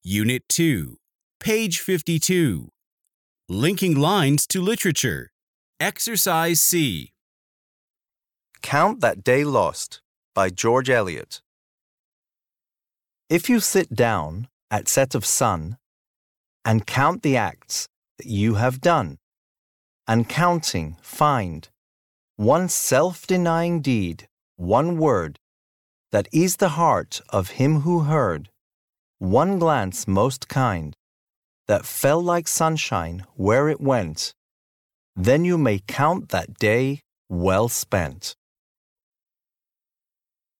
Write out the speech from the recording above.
Unit 2, page 52. Linking lines to literature. Exercise C. Count That Day Lost by George Eliot. If you sit down at set of sun and count the acts that you have done, and counting find one self-denying deed, one word that eased the heart of him who heard, one glance most kind that fell like sunshine where it went, then you may count that day well spent.